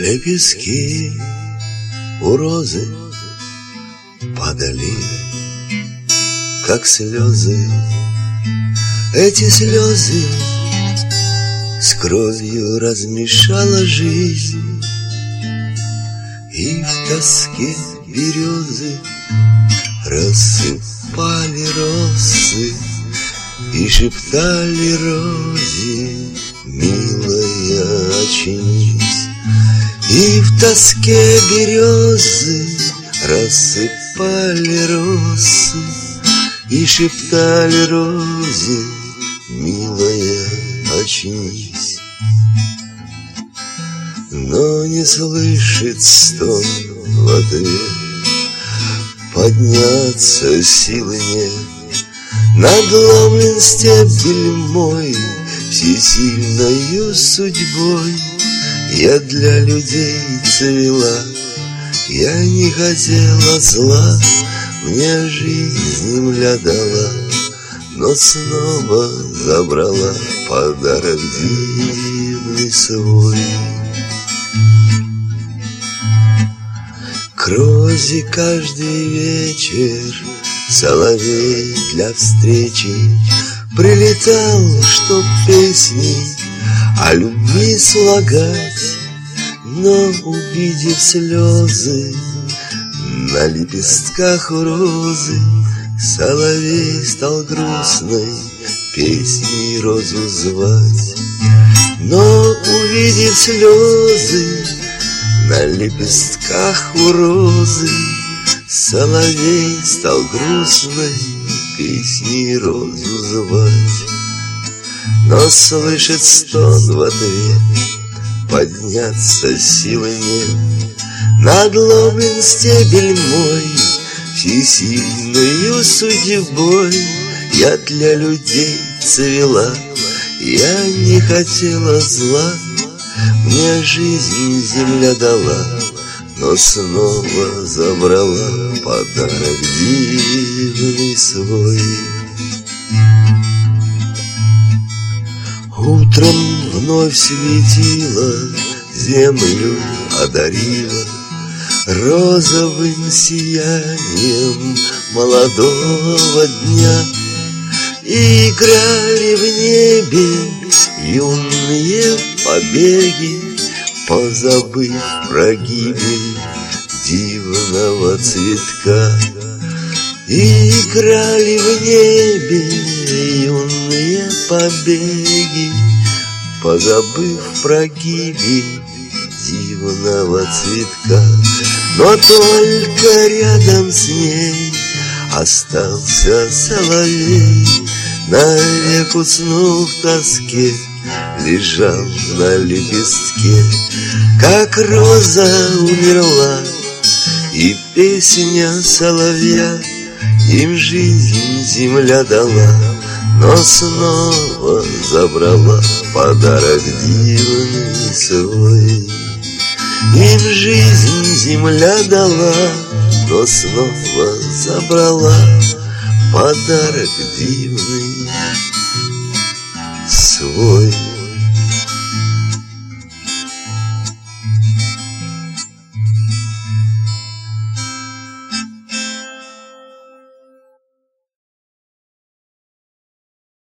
Лепестки у розы падали, как слезы. Эти слезы с кровью размешала жизнь, и в тоске березы рассыпали росы и шептали розе: милая, очнись. И в тоске березы рассыпали росы и шептали розе: милая, очнись. Но не слышит стон в ответ, подняться силы нет. Надломлен стебель мой всесильною судьбой. Я для людей цвела, я не хотела зла, мне жизнь земля дала, но снова забрала подарок дивный свой. К розе каждый вечер соловей для встречи прилетал, чтоб песни о любви слагать, но, увидев слезы на лепестках розы, соловей стал грустной песней розу звать. Но, увидев слезы на лепестках у розы, соловей стал грустной песней розу звать. Но слышит стон в ответ, подняться силы нет. Надломлен стебель мой всесильною судьбой. Я для людей цвела, я не хотела зла, мне жизнь земля дала, но снова забрала подарок дивный свой. Утром вновь светило, землю одарила розовым сиянием молодого дня. И играли в небе юные побеги, позабыв про гибель дивного цветка. И играли в небе юные побеги, позабыв про гибель дивного цветка. Но только рядом с ней остался соловей, навек уснув в тоске, лежал на лепестке. Как роза умерла, и песня соловья им жизнь земля дала, но снова забрала подарок дивный свой. Им жизнь земля дала, но снова забрала подарок дивный свой.